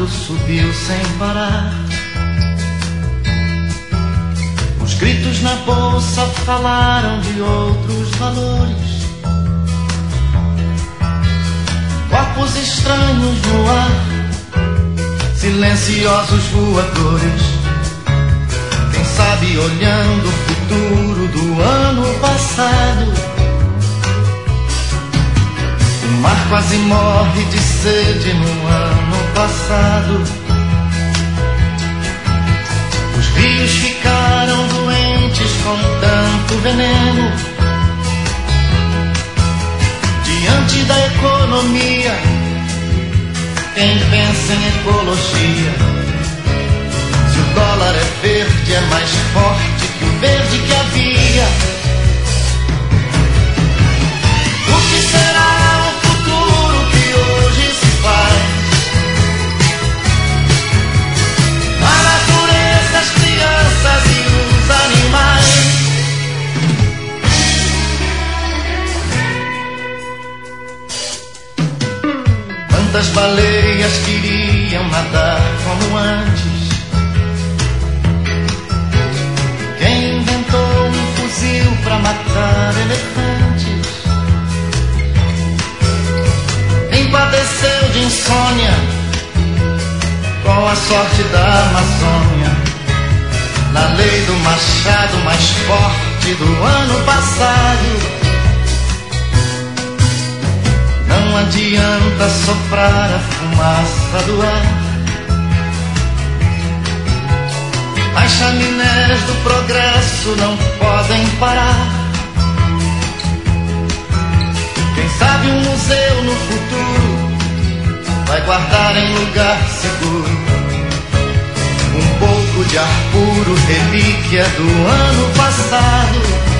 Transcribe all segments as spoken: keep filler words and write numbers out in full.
passado subiu sem parar. Os gritos na bolsa falaram de outros valores. Corpos estranhos no ar, silenciosos voadores. Quem sabe olhando o futuro do ano passado. O mar quase morre de sede no ano passado. Os rios ficaram doentes com tanto veneno. Diante da economia, quem pensa em ecologia? Se o dólar é verde, é mais forte que o verde que havia. O que será o futuro que hoje se faz? A natureza, as crianças e os animais. Quantas baleias queriam nadar como antes? Quem inventou um fuzil pra matar elefantes? Quem padeceu de insônia com a sorte da Amazônia? Na lei do machado mais forte do ano passado. Não adianta soprar a fumaça do ar. As chaminés do progresso não podem parar. Quem sabe um museu no futuro vai guardar em lugar seguro um pouco de ar puro, relíquia do ano passado.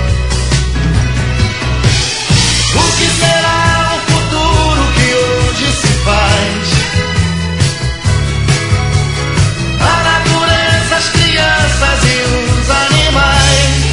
O que será o futuro que hoje se faz? A natureza, as crianças e os animais.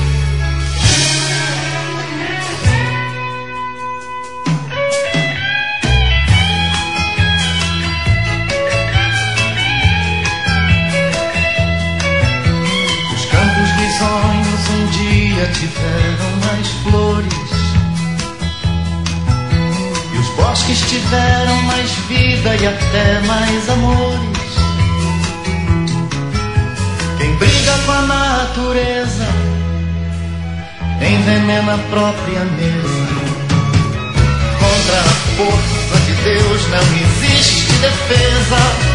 Os campos risonhos um dia tiveram mais flores. Os bosques tiveram mais vida e até mais amores. Quem briga com a natureza envenena a própria mesa. Contra a força de Deus não existe defesa.